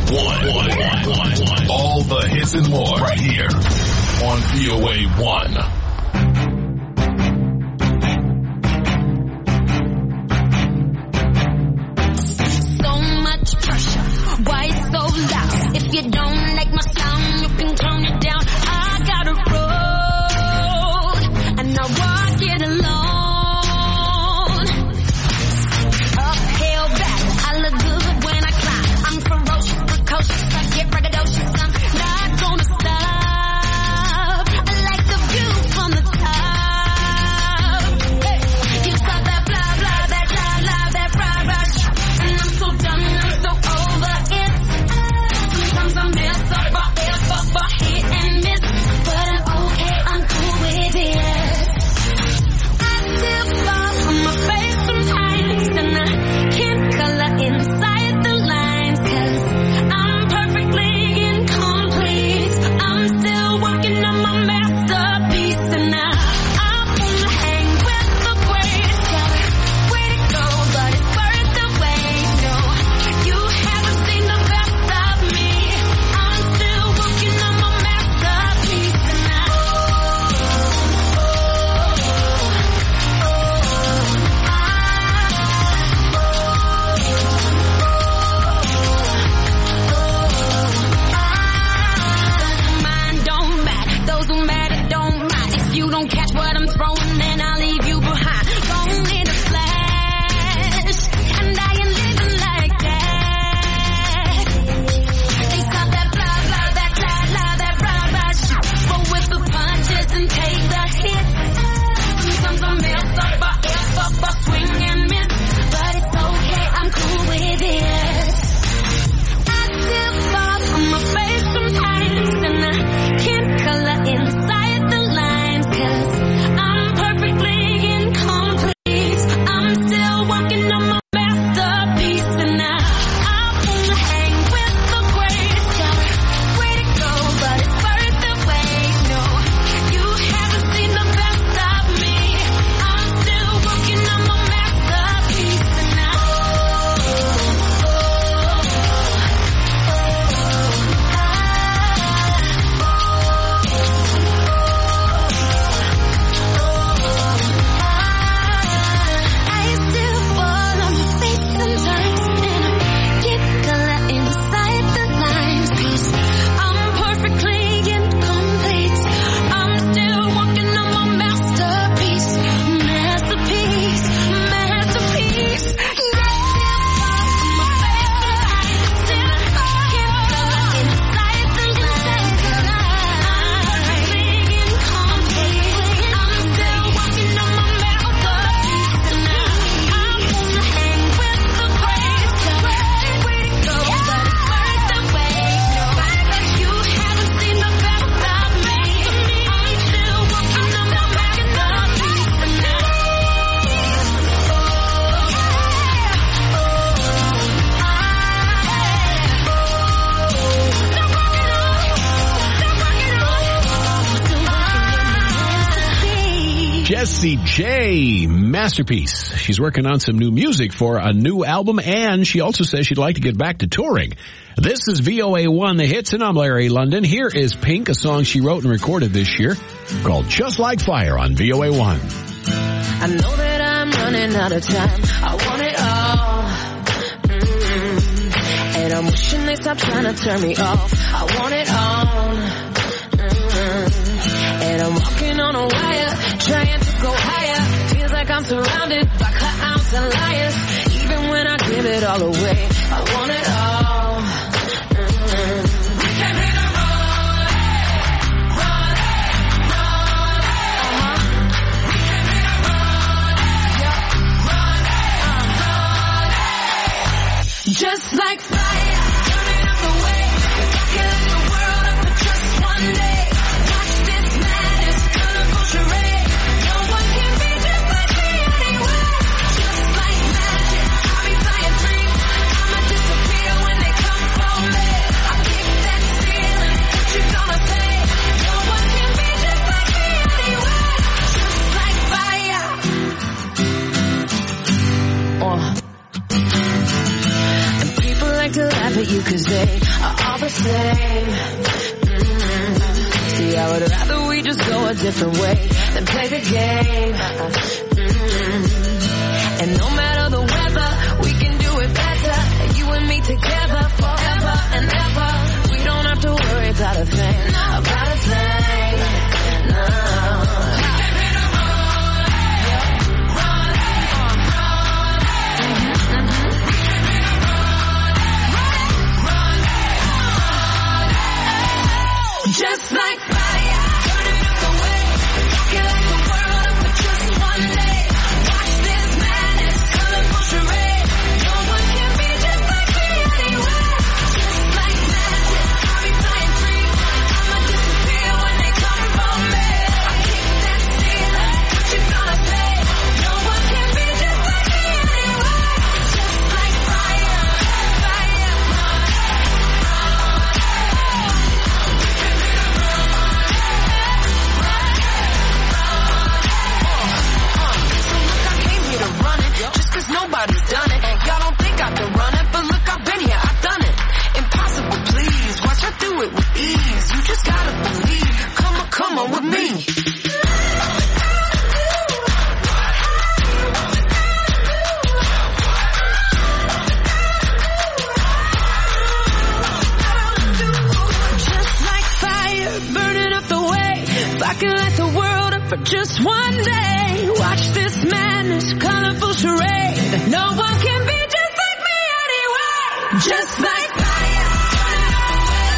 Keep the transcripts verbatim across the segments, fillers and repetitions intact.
one. All the hits and more right here on V O A one. So much pressure, why it's so loud? If you don't like my sound, you can turn it down. I got a road, and I walk it alone. Uphill battle, I look good when I climb. I'm ferocious, precocious, I get braggadocious. I'm not gonna stop. I like the view from the top. Hey, you saw that blah blah, that blah blah, that rah rah, and I'm so done, I'm so over it. Sometimes I mess up, I F up, I hit and miss, but I'm okay, I'm cool with it. I still fall on my face sometimes, and I can't color inside the lines, 'cause I'm perfectly incomplete. I'm still working on my masterpiece, and I, I wanna hang with the greats. Got a way to go, but it's worth the wait. No, you haven't seen the best of me. I'm still working on my masterpiece, and I, oh, Mine don't matter, those who matter don't mind. If you don't catch what I'm throwing, then I'll leave you behind. Gone in a flash, and I ain't living like that. They got that blah blah, that blah blah, that rah rah shit. Roll with the punches and take the hits. Sometimes I mess up, I F up, I swing and miss, but it's okay, I'm cool with it. I still fall on my face sometimes, and I can't color inside the lines, 'cause I'm perfectly incomplete. I'm still working on my masterpiece, and I, I wanna hang with the greats. Got a way to go, but it's worth the wait. No, you haven't seen the best of me. I'm still working on my masterpiece, and I, oh, oh, I still fall on my face sometimes, and I get color inside the lines, 'cause I'm perfectly incomplete. I'm still working on my masterpiece, masterpiece, masterpiece. I still fall on my face sometimes, and I get color inside the lines, 'cause I'm perfectly incomplete. I'm still working on my masterpiece, and I, I wanna hang with the greats. Got a way to go, but it's worth the wait. No, you haven't seen the best of me. I'm still working on my masterpiece, and I, Jessie J, Masterpiece. She's working on some new music for a new album, and she also says she'd like to get back to touring. This is V O A one, The Hits, and I'm Larry London. Here is Pink, a song she wrote and recorded this year called Just Like Fire on V O A one. I know that I'm running out of time. I want it all. Mm. And I'm wishing they stop trying to turn me off. I want it all. Mm. And I'm walking on a wire, trying to go higher. Feels like I'm surrounded by clowns and liars. Even when I give it all away, I want it all. Mm. We can hit the road, road, road, uh-huh. We can hit the road, yeah, road, road. Just like fire, turning up the way. If I can light the world up for just one day. Watch this madness, colorful charade. No one can be just like me anyway. Just like magic, I'll be flying free. I'ma disappear. for you cause they are all the same. Mm-hmm. See, I would rather we just go a different way than play the game. Mm-hmm. And no matter the weather, we can do it better. You and me together forever and ever. We don't have to worry about a thing, about a thing, no. Just like fire, burning up the way, rocking like the world up for just one day. Watch this madness, colorful charade. No one can be just like me anyway. Just like magic, I'll be flying free. I'ma disappear when they come for me. I kick that ceiling, what you gonna say? No one can be just like me anyway. Just like fire, fire. Nobody's done it. Y'all don't think I can run it, but look, I've been here, I've done it. Impossible, please. Watch I do it with ease. You just gotta believe. Come on, come on with me. Just like fire, burning up the way. If I can light the world up for just one day. Watch this madness, colorful charade. No one can be just like me anyway. Just like fire, burning up the way.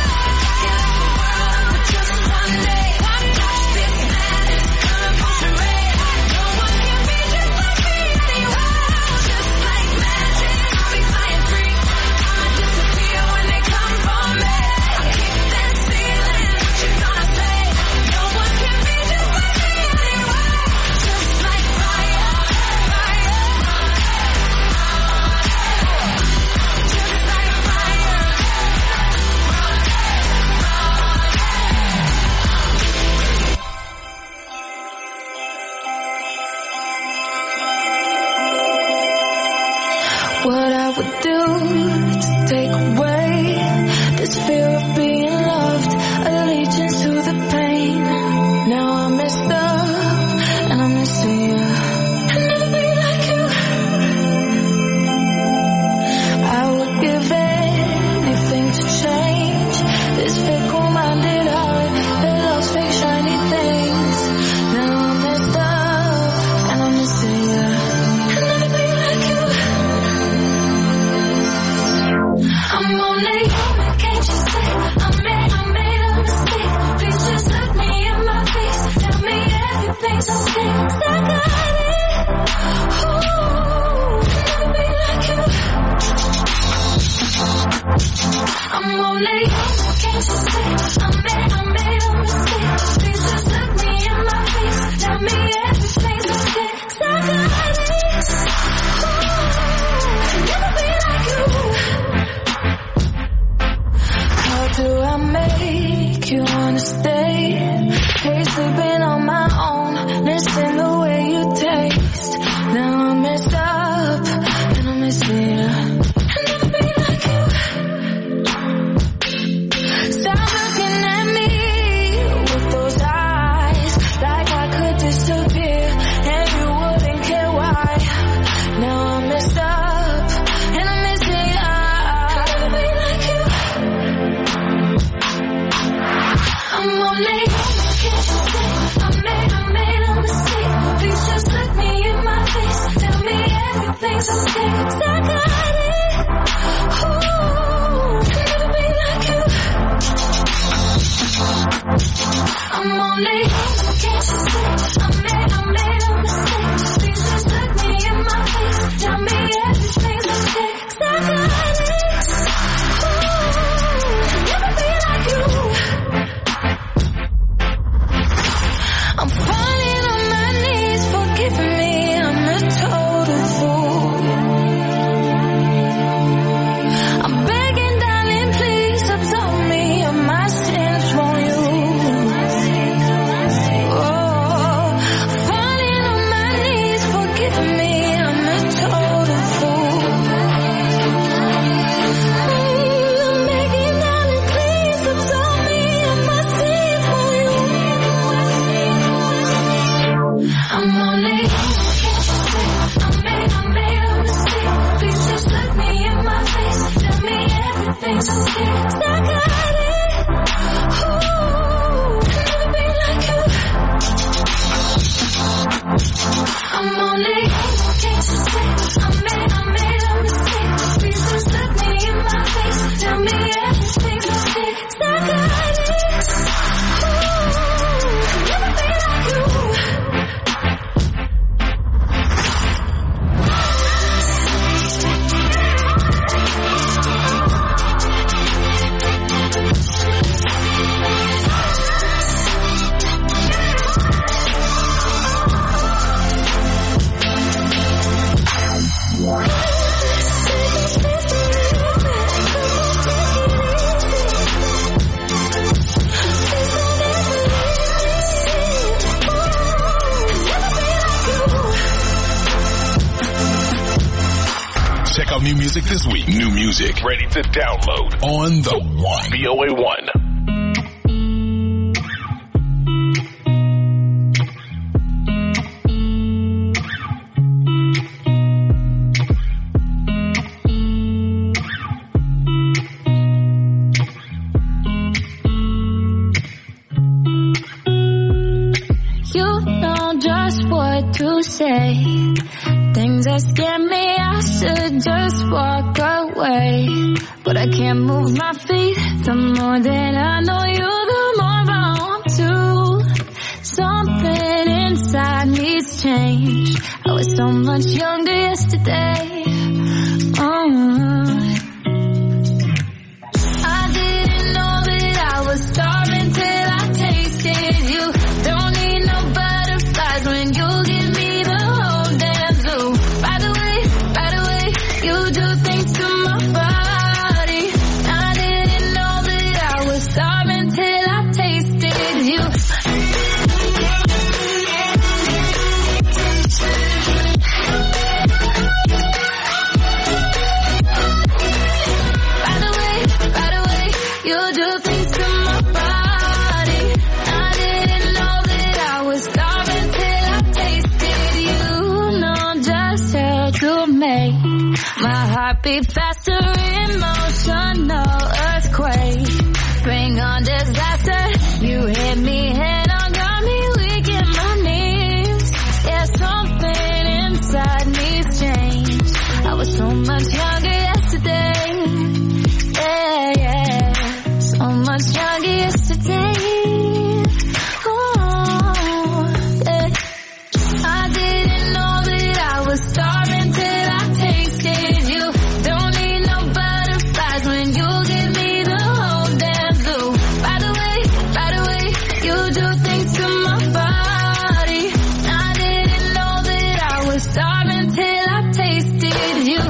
Just one day. Watch this madness, colorful charade. No one can be just like me anyway. Just like magic, I'll be flying free. I'ma disappear when they come for me. I kick that ceiling, what you gonna say? No one can be just like me anyway. Just like fire, fire. What I would do to take away this fear of being loved, allegiance to the pain. Now I'm messed up and I'm missing you. I'll never be like you. I would give anything to change this fickle-minded heart that loves fake shiny things. Now I'm messed up and I'm missing you. I'll never be like you. I'm only human, can't you see? I made, I made a mistake. Please just look me in my face. Tell me everything's okay. 'Cause I got it. Ooh, I'll never be like you. I'm only human, can't you see? I made, I made a mistake. Please just look me in my face. Tell me everything's okay. 'Cause I got it. Ooh, I'll never be like you. How do I make you wanna stay? Hate sleeping on my own, missing the way you taste. Now I'm messed up and I'm missing you. I'll never be like you. Stop looking at me with those eyes, like I could disappear and you wouldn't care why. Now I'm messed up and I'm missing you. I'll never be like you. I'm only human, can't you see? I made, I made a mistake. Please just look me in my face. Tell me everything's okay. 'Cause I got it. Ooh, I'll never be like you. I'm only human, can't you see? I made, I made a mistake. Please just look me in my face. Tell me everything's okay. 'Cause I got it. Ooh, I'll never be like you. I'm falling on my knees, forgive me, I'm a total fool. Check out new music this week. New music ready to download on the One. V O A one. To say things that scare me, I should just walk away. But I can't move my feet. The more that I know you, the more I want to. Something inside needs change. I was so much younger yesterday. Oh. I didn't know that I was starving till I tasted you. Don't need no butterflies when you give me the whole damn zoo. By the way, by the way, you do things to my body. I didn't know that I was starving till I tasted you. By the way, by the way, you do things to my body. I didn't know that I was starving till I tasted you. Know just how to make my heart beat faster, emotional earthquake. Bring on disaster. You hit me head on, got me weak in my knees. Yeah, something inside needs change. I was so much younger yesterday. Yeah, yeah, so much younger yesterday. Oh, yeah. I didn't know that I was starving till I tasted you. Don't need no butterflies when you give me the whole damn zoo. By the way, by the way, you do things to my body. I didn't know that I was starving till I tasted you.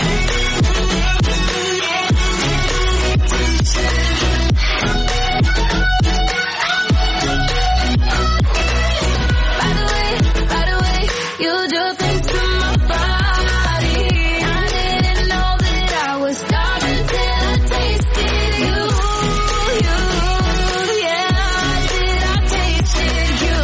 By the way, by the way, you do things to my body. I didn't know that I was starving till I tasted you. You, yeah, till I tasted you.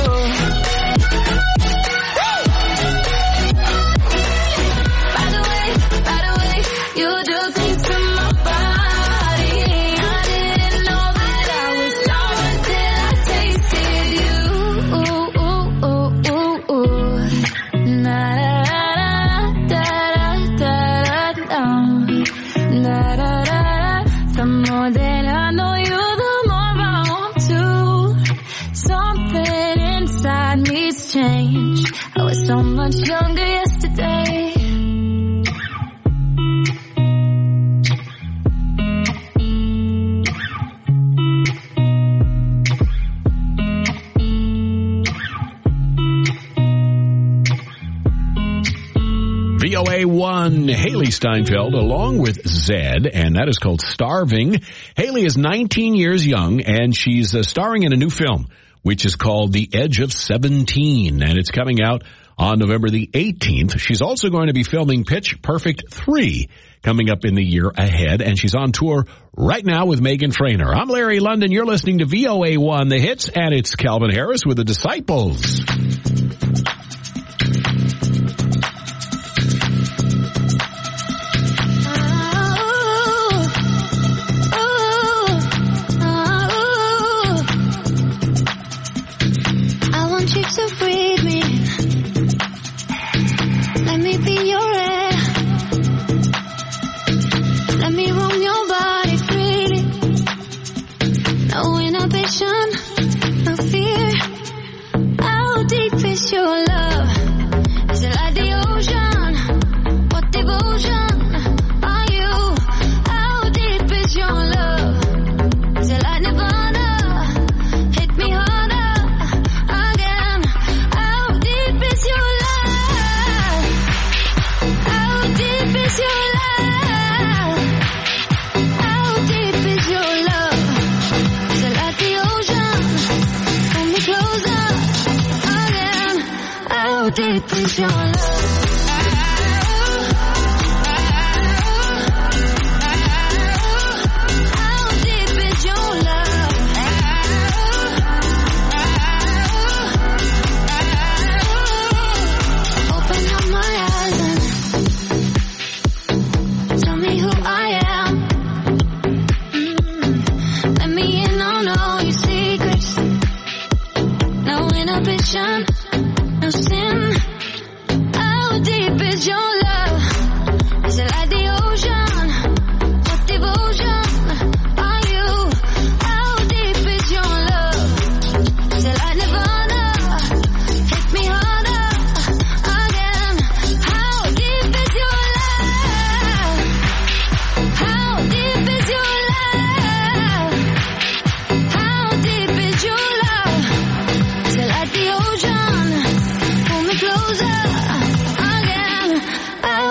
By the way, by the way, you do things to my body. I didn't know that I was starving till I tasted you. Ooh, ooh, ooh, ooh, ooh. Na da da da da da da da da. The more that I know you, the more I want to. Something inside needs change. I was so much younger yesterday. V O A one, Haley Steinfeld, along with Zed, and that is called Starving. Haley is nineteen years young, and she's uh, starring in a new film, which is called The Edge of seventeen, and it's coming out on November the eighteenth. She's also going to be filming Pitch Perfect three coming up in the year ahead, and she's on tour right now with Megan Trainor. I'm Larry London. You're listening to V O A one, The Hits, and it's Calvin Harris with The Disciples. I want you to breathe me. Let me be your air. Let me roam your body freely. No inhibition, no fear. How deep is your love? Is it like the ocean? What devotion are you? How deep is your love? Is it like Nirvana? Hit me harder again. How deep is your love? How deep is your love? How deep is your love? Is it like the ocean? Pull me closer again. How deep is your love?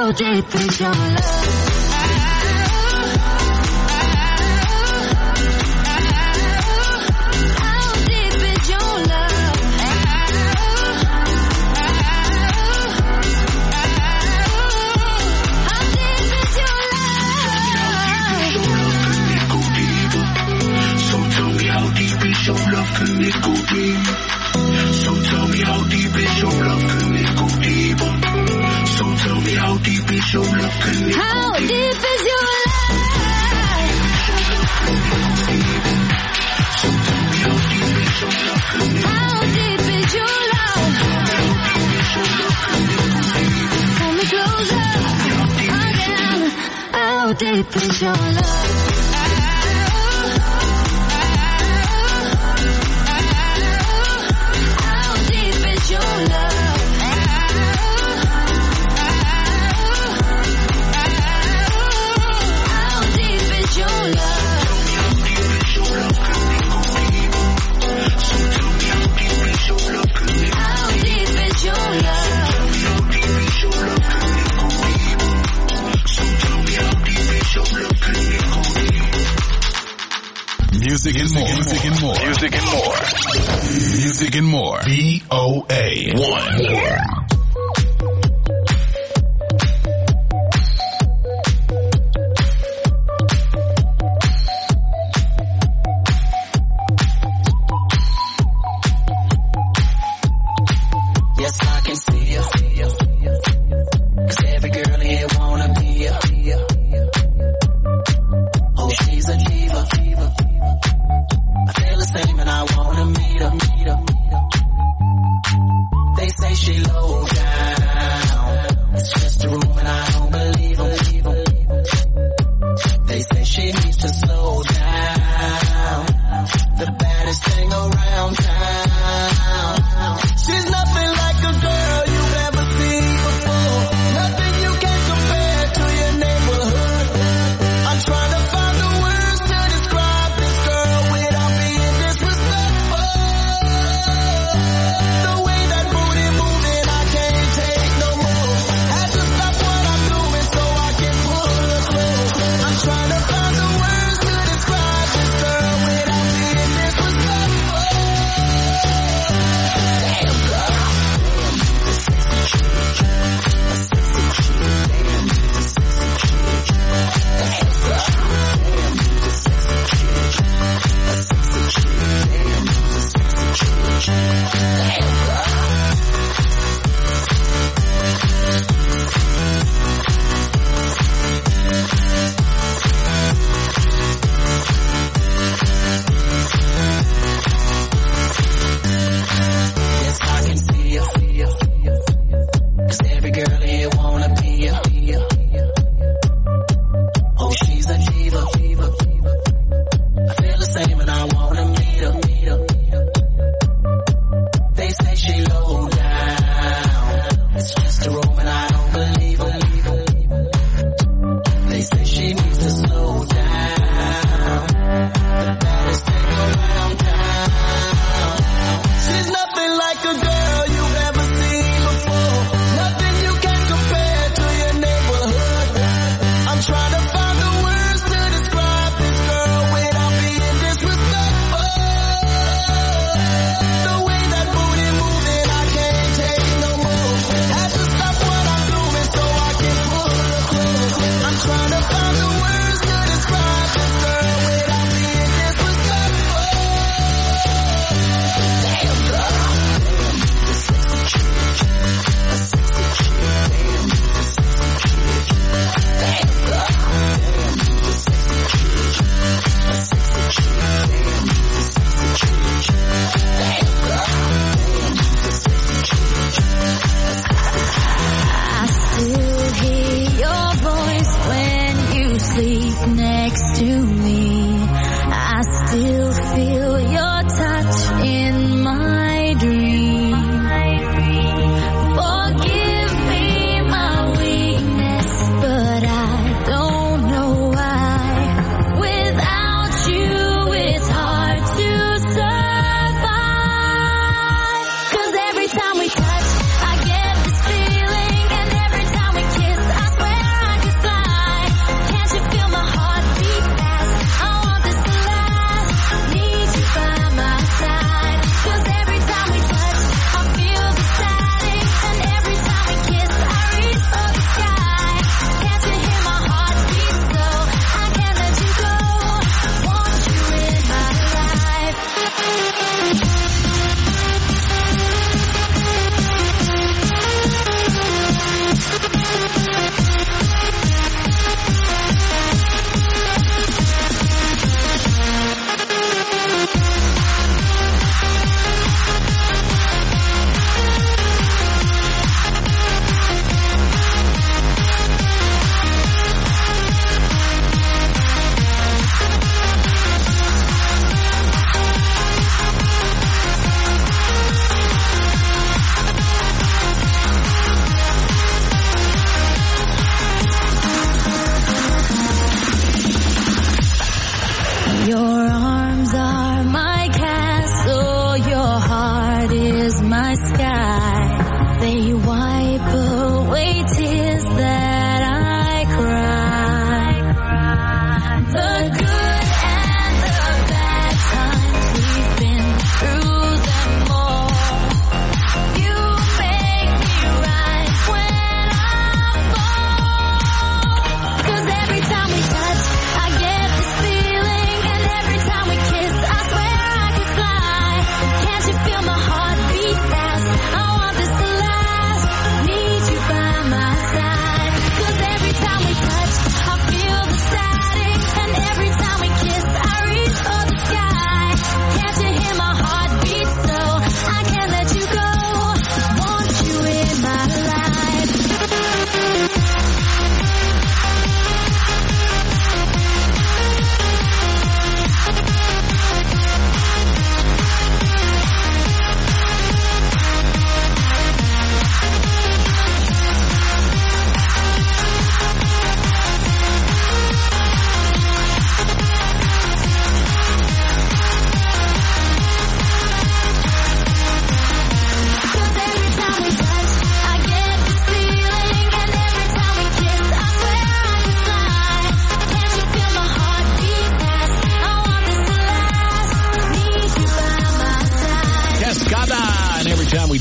How deep is your love? Your love, can it go deep? So tell me how deep is your love, can it go deeper? So tell me how deep is your love, can it How go deep? deep is your love? So tell me how deep is your love, can it How deep is your love? Pull me closer again. How deep is your love? Music and more. Music and more. Music and more. Music and more. V O A one. Yes, I can see you. 'Cause every girl in here wanna be you. Oh, she's a diva. I feel the same and I wanna meet her. They say she low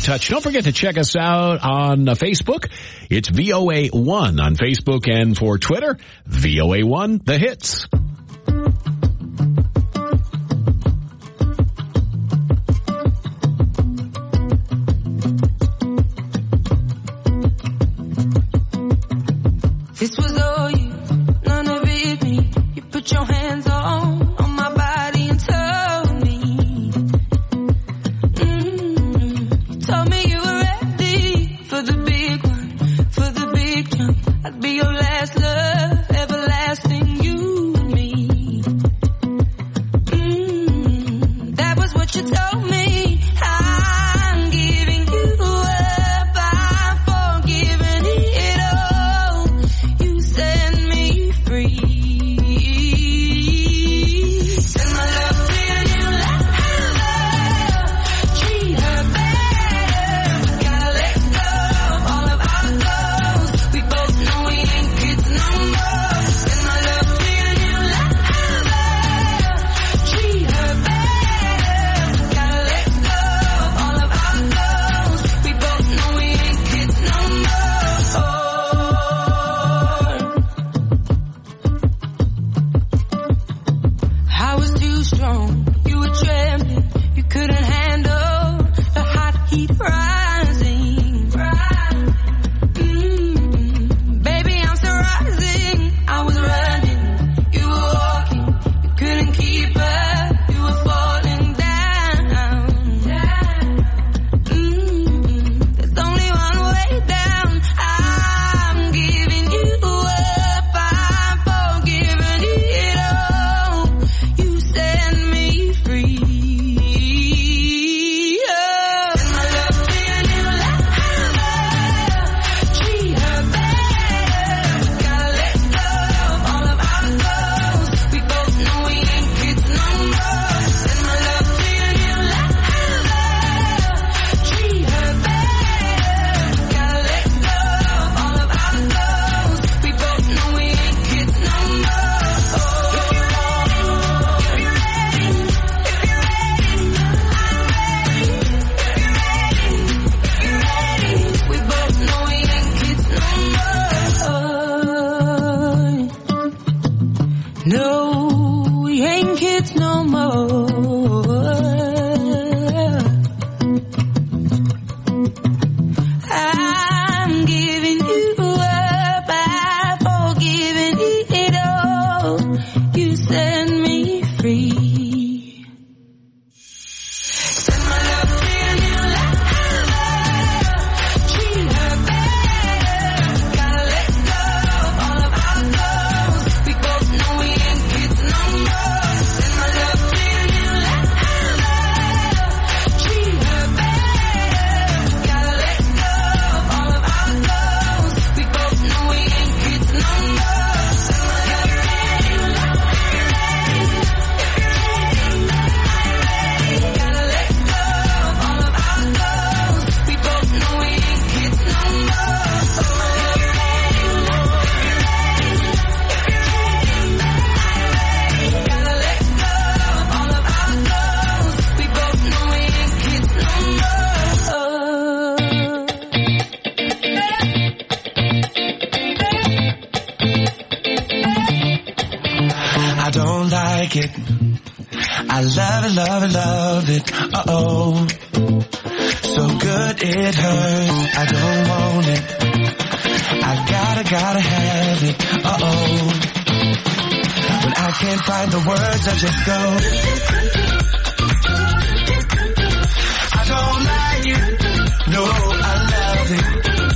touch. Don't forget to check us out on uh, Facebook. It's V O A one on Facebook, and for Twitter, V O A one The Hits. This was all you, none of it me. You put your hands on, on my body and told me. Mm-hmm. You told me you were ready for the big one, for the big jump. I'd be your last love, everlasting, you and me. Mm-hmm. That was what you told me. I'm giving you up, I'm forgiving it all. You set me free. Send my love to your new lover. Treat her better. Gotta let go of all of our goals. We both know we ain't kids no more. Send my love to your new lover. Treat her better. Gotta let go of all of our goals. We both know we ain't kids no more. I was too strong, you were trembling, you couldn't handle the hot heat rising. Mm-hmm. Baby, I'm still rising. I was running, you were walking, you couldn't keep up, you were falling down. Mm-hmm. There's only one way down. I'm giving you up, I'm forgiving it all. You set me free. Oh. Send my love to your new lover. Treat her better. Gotta let go of all of our goals. We both know we ain't kids no more. Send my love to your new lover. Treat her better. Gotta let go of all of our goals. We both know we ain't kids no more. If you're ready, if you're ready, if you're ready, I'm ready. If you're ready, if you're ready, we both know we ain't kids no more. No, we ain't kids no more. I'm giving you up, I'm forgiving it all. You set me free. Send my love to your new lover. Treat her better. Gotta let go of all of our goals. We both know we ain't kids no more. Send my love to your new lover. Treat her better. Gotta let go of all of our goals. We both know we ain't kids no more. Send my love to your new lover. If you're ready, if you're ready, gotta let go of all of our goals. We both know we ain't kids no more. Send my love to your new lover. If you're ready, if you're ready, gotta let go of all of our goals. We both know we ain't kids no I don't like it. I love it, love it, love it. Uh-oh. So good it hurts. I don't want it. I gotta, gotta have it. Uh-oh. When I can't find the words, I just go. I don't like it. No, I love it.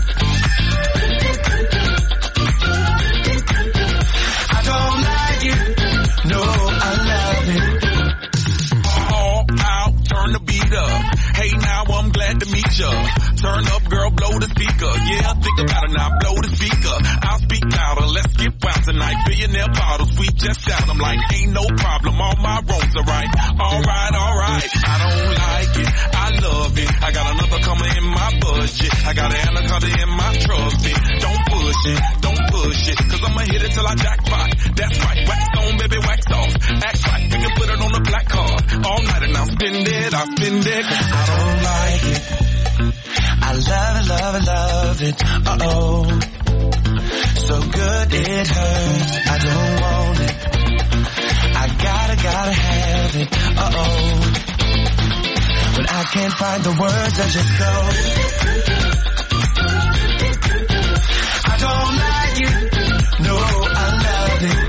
I don't like it. No, I love it. All out, turn the beat up. Hey, now I'm glad to meet ya. Turn up, girl, blow the speaker. Yeah, think about it now, blow the speaker. I'll speak louder, let's get wild tonight. Billionaire bottles, we just out. I'm like, ain't no problem, all my roads are right. Alright, alright, I don't like it, I love it. I got another coming in my budget. I got an anaconda in my trusty. Don't push it, don't push it, cause I'ma hit it till I jackpot. That's right, wax on, baby, wax off. Act right, we can put it on the black card. All night and I'll spend it, I'll spend it. I don't like it. love it, love it, love it. Uh-oh. So good it hurts. I don't want it. I gotta, gotta have it. Uh-oh. When I can't find the words, I just go. I don't like it. No, I love it.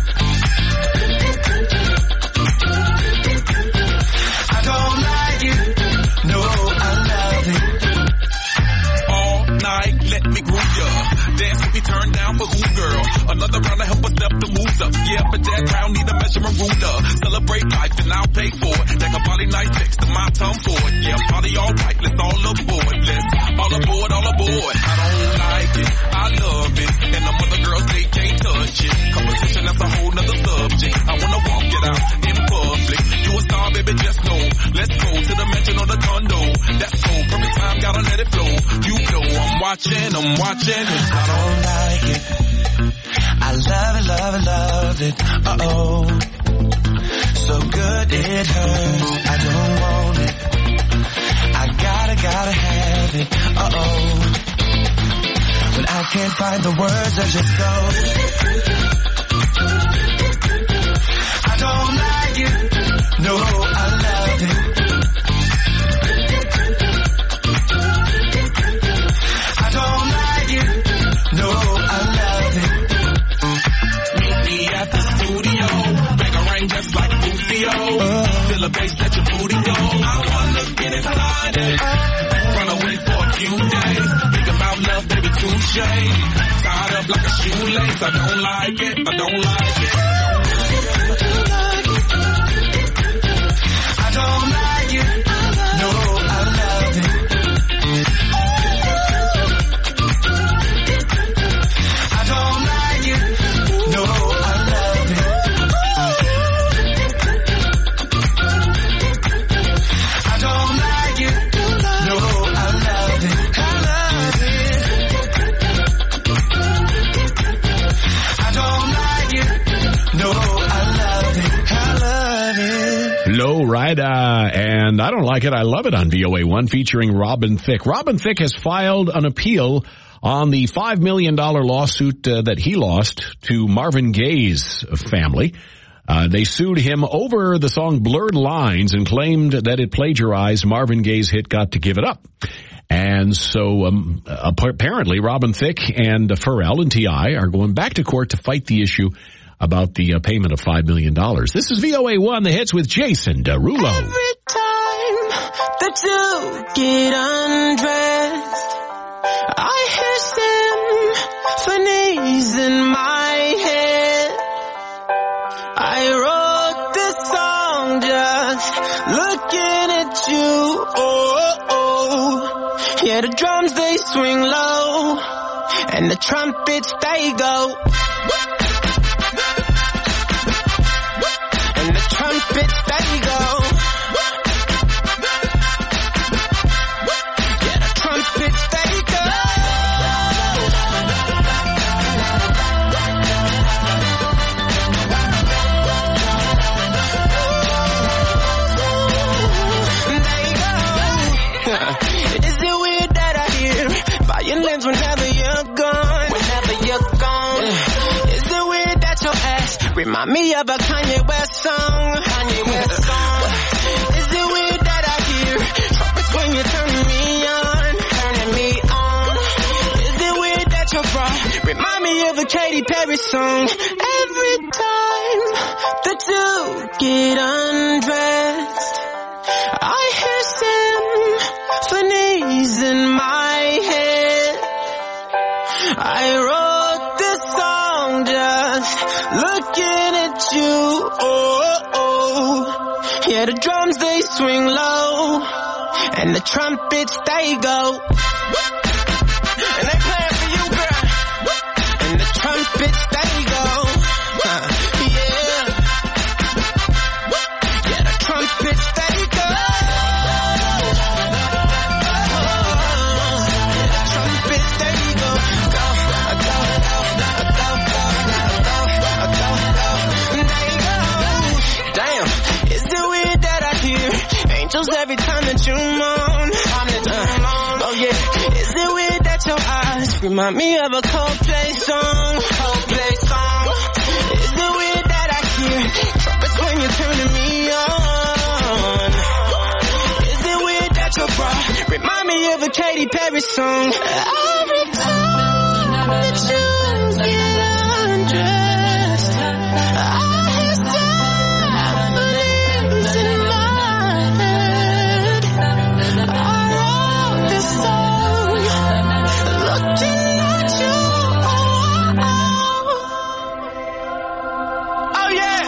I don't like it. No, I love it. All night, let me groove ya. Dance with me, turn down for who, girl? Another round to help us step the moves up. Yeah, but that crown need a measurement ruler. Celebrate life and I'll pay for it. Take a body nice text to my tongue for it. Yeah, party all right, let's all aboard. Let's all aboard, all aboard. I don't like it, I love it. And the other girls, they can't touch it. Competition, that's a whole nother subject. I wanna walk it out in public. You a star, baby, just know. Let's go to the mansion or the condo. That's so perfect time, gotta let it flow. You know I'm watching, I'm watching. I don't like it. I love it, love it, love it. Uh-oh. So good it hurts. I don't want it. I gotta, gotta have it. Uh-oh. When I can't find the words, I just go. I don't like it. No, I love it. I don't like it. No, I love it. Meet me at the studio. Bang a ring just like Rufio. Uh, Feel the bass, let your booty go. I wanna get it started. Run away for a few days. Think about love, baby, touche. Tied up like a shoelace. I don't like it. I don't like it. I don't like it. No, I love it. I don't like it. No, I love it. I don't like it. No, I love it. I love it. I don't like it. No, I love it. I love it. Low Rider, and I don't like it, I love it on V O A one featuring Robin Thicke. Robin Thicke has filed an appeal on the five million dollars lawsuit uh, that he lost to Marvin Gaye's family. Uh, they sued him over the song Blurred Lines and claimed that it plagiarized Marvin Gaye's hit Got to Give It Up. And so um, apparently Robin Thicke and uh, Pharrell and T I are going back to court to fight the issue about the uh, payment of five million dollars. This is V O A one, the hits with Jason Derulo. Every time that you get undressed, I hear symphonies in my head. I wrote this song just looking at you. Oh, oh. Yeah, the drums, they swing low, and the trumpets, they go. And the trumpets, they go. Yeah, the trumpets, they go. Is it weird that I hear violins whenever you're gone? Whenever you're gone. Is it weird that your ass remind me of a Kanye West song? Kanye West song. Is it weird that I hear trumpets when you're turning me on? Turning me on. Is it weird that your bra remind me of a Katy Perry song? Every time that you get undressed, I hear symphonies in my head. I wrote this song just looking at you. Oh, oh. Yeah, the drums, they swing low, and the trumpets, they go. And they playing for you, girl. And the trumpets, they go. Uh, yeah. Yeah, the trumpets, they go. Angels every time that you moan. Uh, oh yeah, that your eyes remind me of a Coldplay song, Coldplay song. Is it weird that I hear trumpets when you're turning me on? Is it weird that your bra remind me of a Katy Perry song? Every time that you get undressed, I hear symphonies in my head. I wrote this song looking at you. Oh yeah.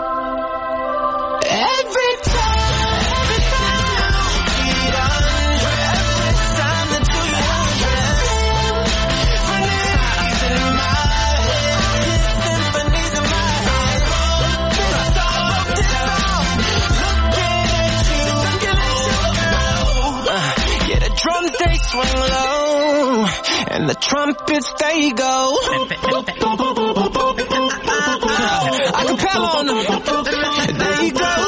Every time, every time you get undressed, it's time that you get undressed. Symphonies in my head, symphonies in my head. This song, this song, looking at you, looking at you, girl. Uh, yeah, the drums they swing low, and the trumpets they go. Acapella on them. There you go.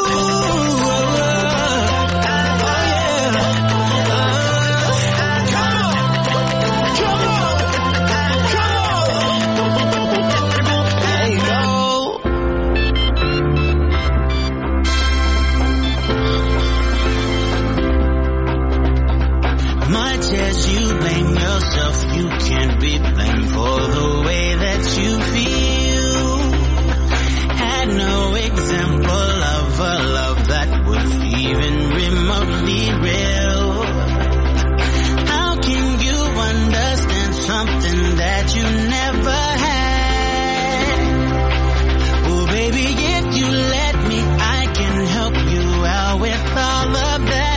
Much as you blame yourself, you can't be blamed for the way that you feel. Had no example of a love that was even remotely real. How can you understand something that you never had? Oh baby, if you let me, I can help you out with all of that.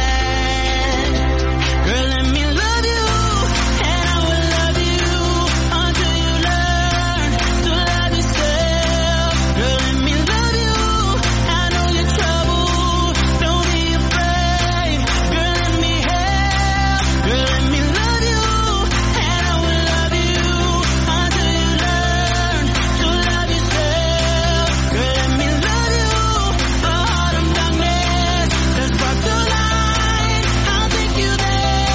Girl, let me love you, and I will love you until you learn to love yourself. Girl, let me love you, I know you're troubled, don't be afraid. Girl, let me help. Girl, let me love you, and I will love you until you learn to love yourself. Girl, let me love you, a heart of darkness, let's spark the light, I'll take you there.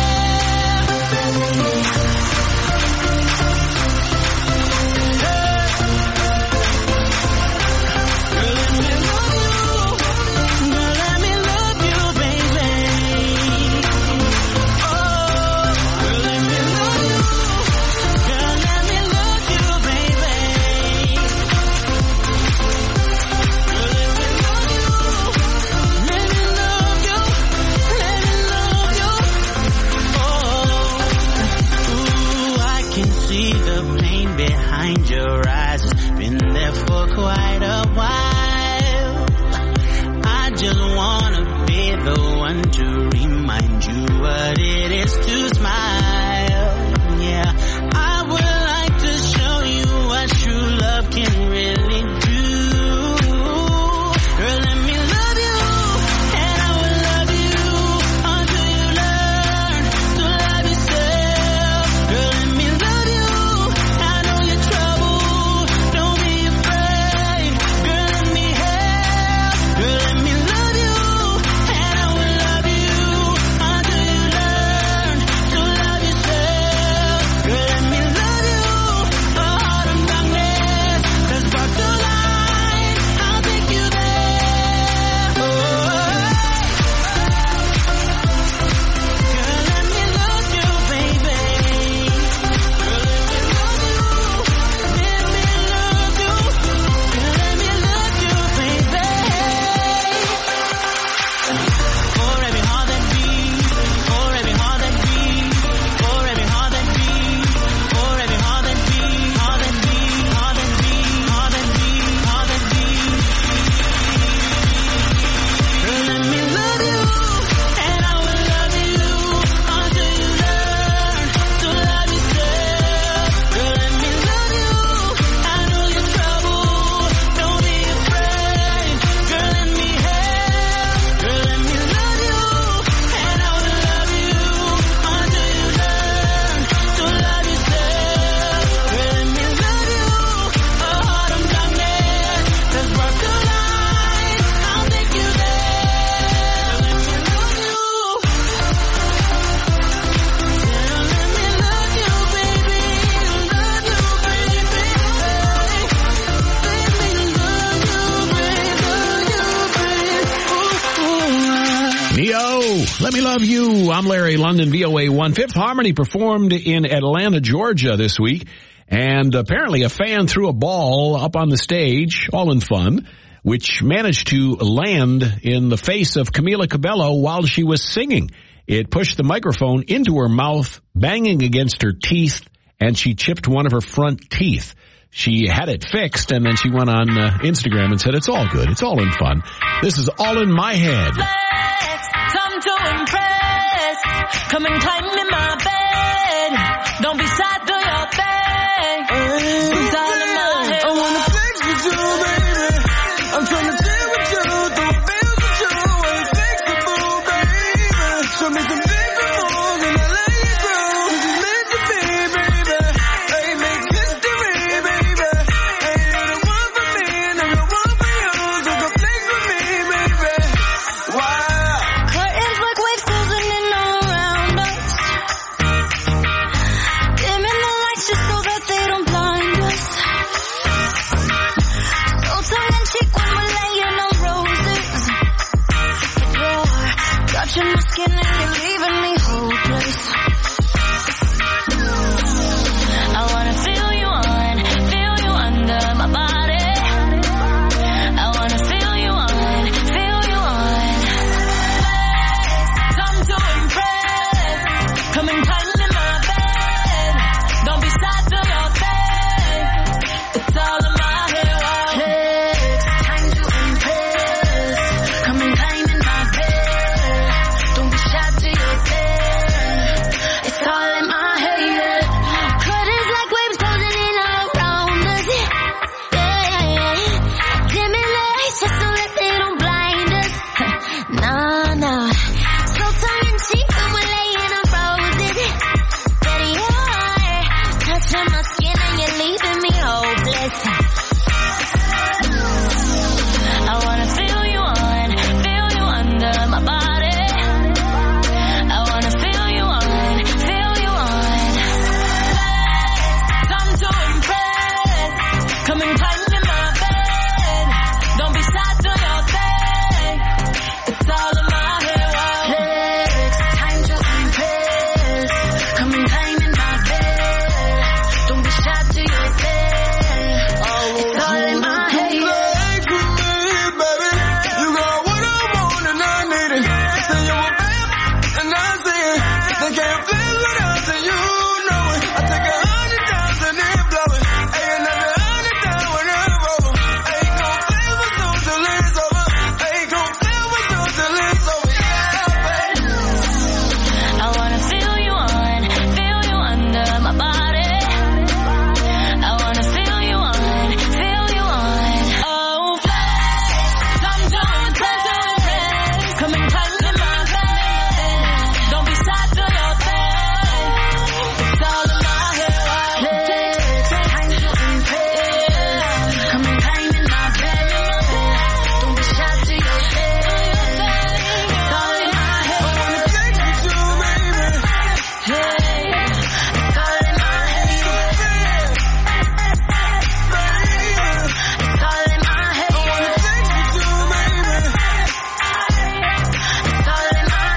See the pain behind your eyes. It's been there for quite a while. I just wanna be the one to remind you what it is to smile. Yeah, I would like to show you what true love can really do. Girl, let me love you, and I will love you until you learn to love yourself. Girl, let me love you, I know you're troubled, don't be afraid. Girl, let me help. Girl, let me love you, and I will love you until you learn to love Let Me Love You. I'm Larry London, V O A one. Fifth Harmony performed in Atlanta, Georgia this week. And apparently a fan threw a ball up on the stage, all in fun, which managed to land in the face of Camila Cabello while she was singing. It pushed the microphone into her mouth, banging against her teeth, and she chipped one of her front teeth. She had it fixed, and then she went on uh, Instagram and said, it's all good. It's all in fun. This is All in My Head. Flex, time to impress. Come and climb in my bed. Don't be sad, do your thing. It's all in my head. I wanna flex with you, baby. I'm trying to chill with you, throw bills with you. I'm flexible, baby. Show me some different moves and I let you go. This is meant to be, baby. Hey, make history, baby. Hey, you're the one for me and I'm the one for you. So come flex with me, baby. Wow. Curtains like waves closing in all around us. Dimming the lights just so that they don't blind us. So tongue in cheek when we're laying on roses. But you're touching my skin and you're leaving me hopeless. I wanna feel you on, feel you under my body. I wanna feel you on, feel you on. Time to impress. Come and climb in my bed. Don't be sad, do your thing. It's all in my head. Wow. Flex, time to impress. Come and climb in my bed. Don't be shy to your bed. It's all in my head. Curtains like waves closing in all around us. Yeah. Dimming the lights just so that they don't blind us. Nah, nah. So tongue in cheek when we're laying on roses. Betty, you're touching my skin and you're leaving me hopeless. I wanna feel you on, feel you under my body. I wanna feel you on, feel you on. Time to impress. Come and climb in my bed. Don't be sad, do your thing. It's all in my head. Wow. Flex, time to impress. Come and climb in my bed. Don't be shy to your bed. Oh, it's all in my head. Flex with me, baby. You got what I want and I need it. Say you're a bad and I see it. They can't flex without it, you know it. I take a hundred thousand and blow it. Hey, another hundred thousand when I'm over. Ain't gon' flex with no till it's over. Ain't gon' flex with no till it's over. Yeah, baby. I wanna feel you on, feel you under my body. I wanna feel you on, feel you on. Oh, flex, time to impress. Come and climb in my bed. Don't be sad, do your thing. It's all in my head. Flex, time to impress. Come and climb in my bed. Don't be shy to your bed. It's all in my head. I wanna flex with you, baby. It's all in my head. It's all in my head. I wanna flex with you, baby. It's all in my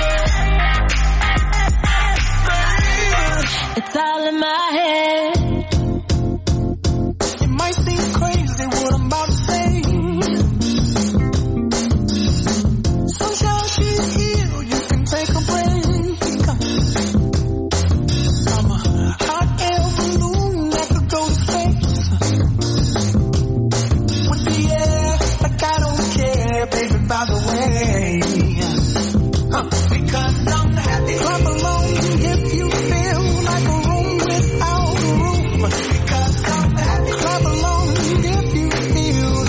head. It's all in my head. It might seem crazy what I'm about to say. Sunshine, she's here, you can take a break. I'm a hot air balloon that could go to space. With the air, like I don't care, baby, by the way. Huh, because I'm happy. Clap along if you feel like a room without a roof. Because I'm happy. Clap along if you feel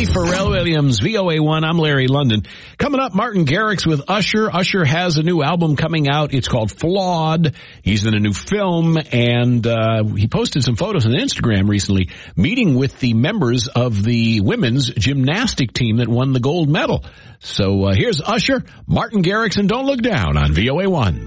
Eddie Pharrell Williams, V O A one. I'm Larry London. Coming up, Martin Garrix with Usher. Usher has a new album coming out. It's called Flawed. He's in a new film, and uh he posted some photos on Instagram recently, meeting with the members of the women's gymnastic team that won the gold medal. So uh, here's Usher, Martin Garrix, and Don't Look Down on V O A one.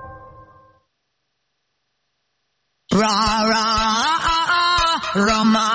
Ra ra rama